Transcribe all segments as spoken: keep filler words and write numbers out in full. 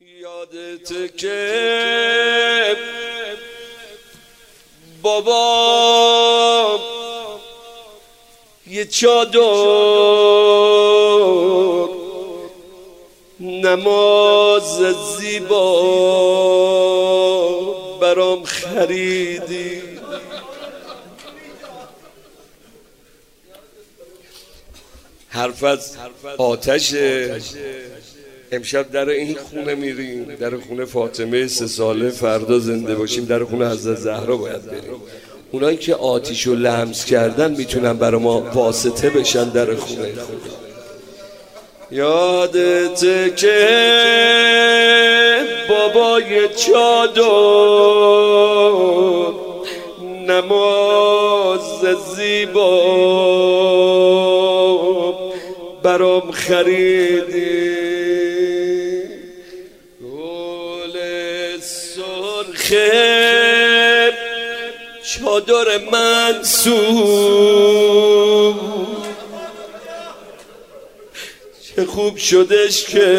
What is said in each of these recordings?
یادت که بابا یه چادر نماز زیبا برام خریدی؟ حرف از آتشه. امشب در این خونه میریم، در خونه فاطمه سه ساله، فردا زنده باشیم در خونه حضرت زهرا باید بریم. اونایی که آتیشو لمس کردن میتونن برای ما واسطه بشن در خونه. یادت که بابای چادر نماز زیبا برام خریدی؟ خیر چادر منصور چه خوب شدش که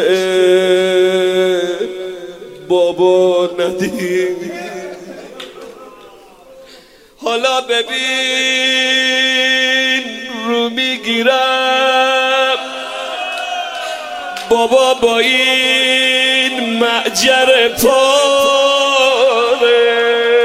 بابا ندید. حالا ببین رو میگیرم بابا با این معجر پاره.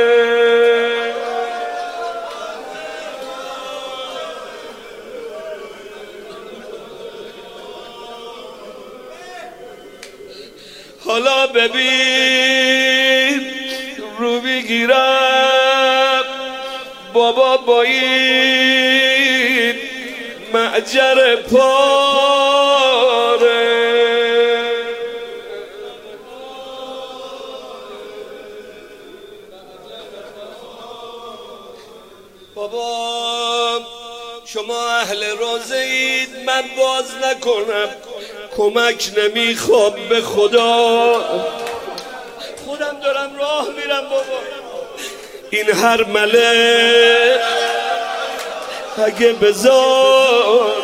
حالا ببین رو میگیرم بابا با این معجر پاره. بابا شما اهل روزه اید، من باز نکنم، کمک نمیخوام به خدا، خودم دارم راه میرم. بابا این هر مله اگه بذار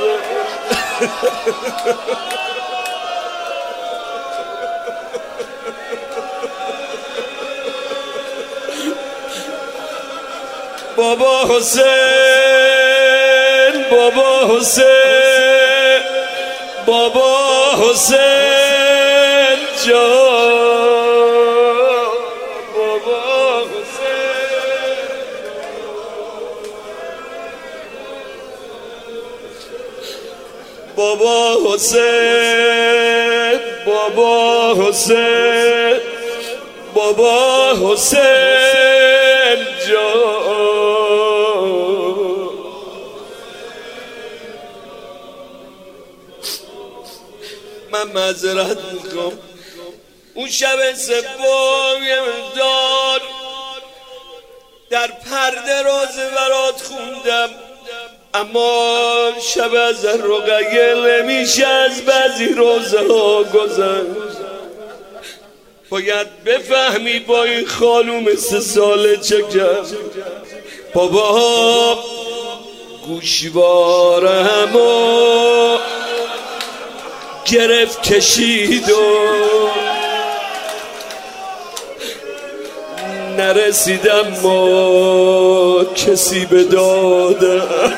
بابا حسین، بابا حسین، بابا حسین جان، بابا حسین، بابا حسین، بابا حسین، بابا حسین جان. من معذرت میخوام، اون شب سوم یه مقدار در پرده روزه برات خوندم، اما شب از رقیه نمیشه از بعضی روزه ها گذشت. باید بفهمی با این خانوم سه ساله چه کرد. بابا گوشوارم و گرفت کشید و نرسیدم ما کسی به دادم.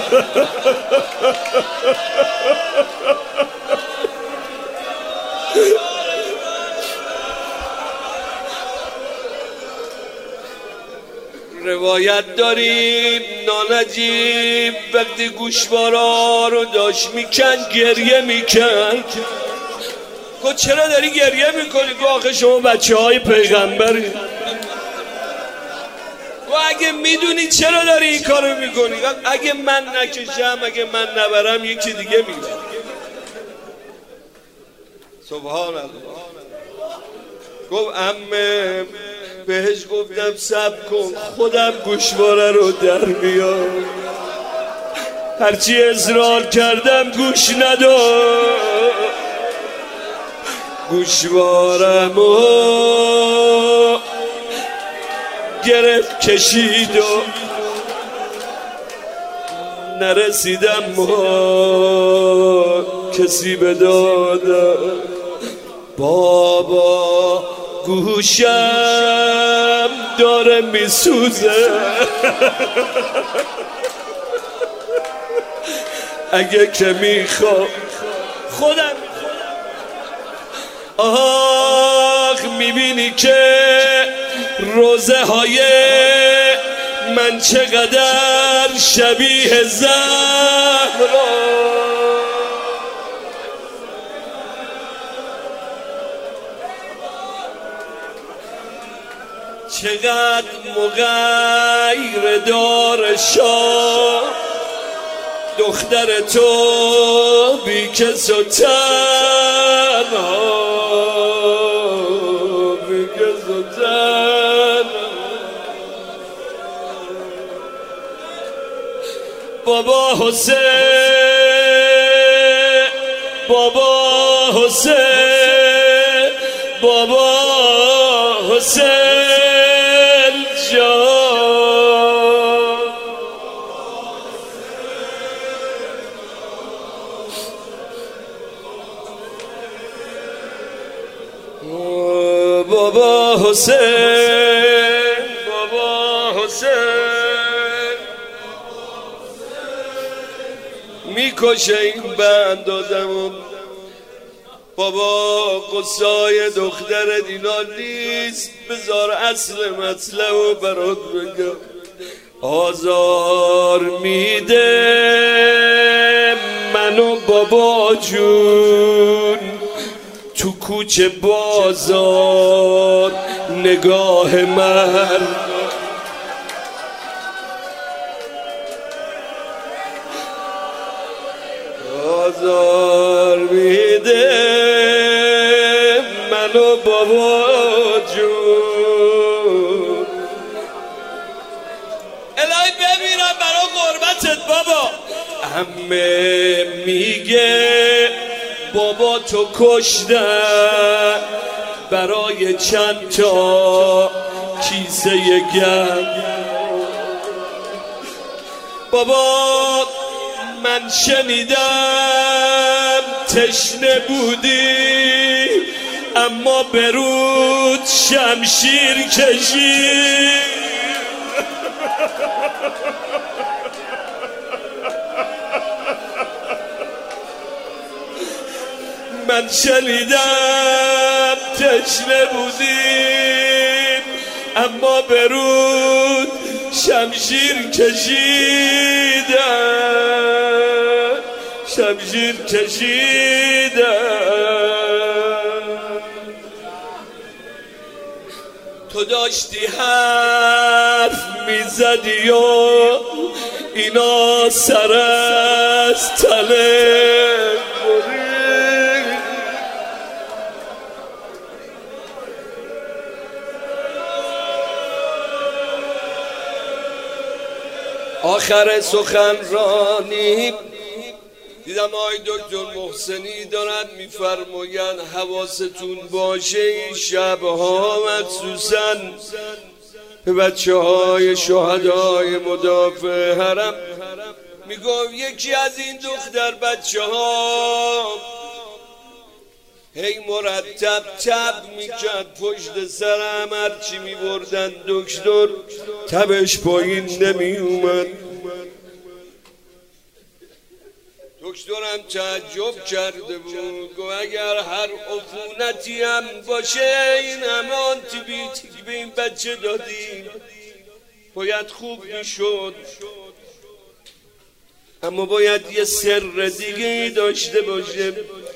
روایت داریم نانجیب وقتی گوشوارا رو داشت میکن گریه میکن. گفت چرا داری گریه میکنی؟ گفت آخه شما بچه های پیغمبری. گفت اگه میدونی چرا داری این کارو میکنی؟ اگه من نکشم، اگه من نبرم یکی دیگه میبره. سبحان الله. گفت عمه بهش گفتم صبر کن خودم گوشواره رو در بیار، هرچی اصرار کردم گوش نداد. گوشوارمو گرفت کشید و نرسیدم ما کسی به دادم. بابا گوشم داره میسوزه اگه که میخوام خودم آخ میبینی که روزه های من چقدر شبیه زهرا چقدر مغیر دار شاه دختر تو بی کس و تنها بی کس و تنها بابا حسین بابا حسین بابا حسین جان بابا حسین بابا حسین میکشه این بند آدمو بابا قصای دختر دینا نیست بذار اصل مطلبو برات بگم آزار میده منو بابا جون تو کوچه بازار نگاه من آزار میده منو بابا جون الهی ببینم برا قربتت بابا همه میگه بابا تو کشتن برای چند تا کیسه گم بابا من شنیدم تشنه بودی اما برود شمشیر کشی من شنیدم تشنه بودیم اما برود شمشیر کشیدن شمشیر کشیدن تو داشتی حرف میزدی و اینا سر از تله آخر سخنرانی دیدم آقای دکتر محسنی دارن میفرماین حواستون باشه این شبها مخصوصا به بچه های شهدای مدافع حرم میگم یکی از این دختر بچه ها هی مرتب تب میکرد پشت سرم هرچی میبردن دکتر تبش پایین نمیومد دکترم تعجب کرده بود گفت اگر هر عفونتی هم باشه این همه آنتیبیوتیک به این بچه دادیم باید خوب میشد اما باید یه سر دیگه داشته باشه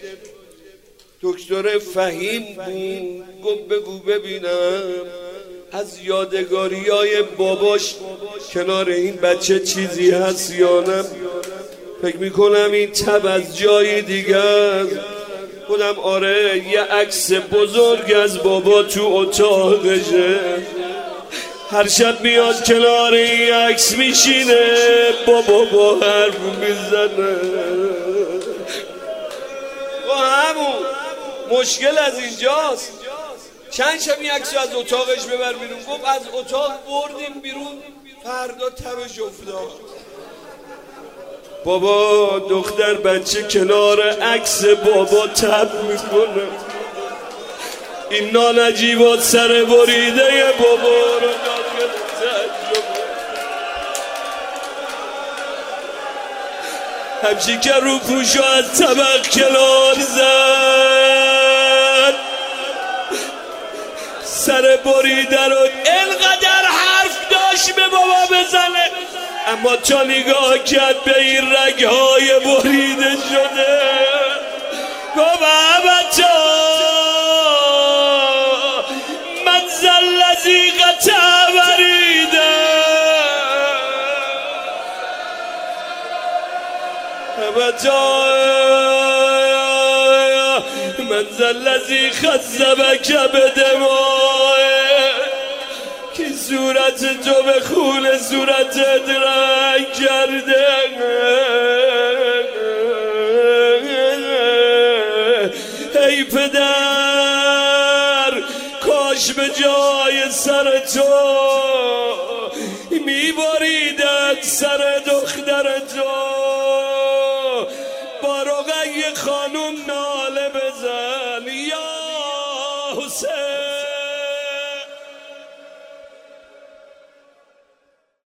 دکتر فهیم بود گفت بگو ببینم از یادگاری های باباش کنار این بچه چیزی هست یا نه فکر میکنم این تب از جای دیگه است خودم آره یه عکس بزرگ از بابا تو اتاقشه هر شب میاد کنار این عکس میشینه بابا با حرف میزنه با همون مشکل از اینجاست چند شب این عکس از اتاقش ببر بیرون گفت از اتاق بردیم بیرون فردا تبش افتاد بابا دختر بچه کنار عکس بابا تب میکنه این نانجیبات سر بریده بابا رو داخل تجربه همچی که رو پوشو از طبق کلار زد سر بریده رو اینقدر حرف داشت به بابا بزنه اما تا نگاه کرد به این رگهای بریده شده بابا بچه من زلزی قطع بریده بچه من زلزی خذبک بدمای که صورت تو به خون صورت رنگ کرده ای پدر کاش به جای سر تو میبریدن سر دختر تو با رقیه خانوم ناله بزن یا حسین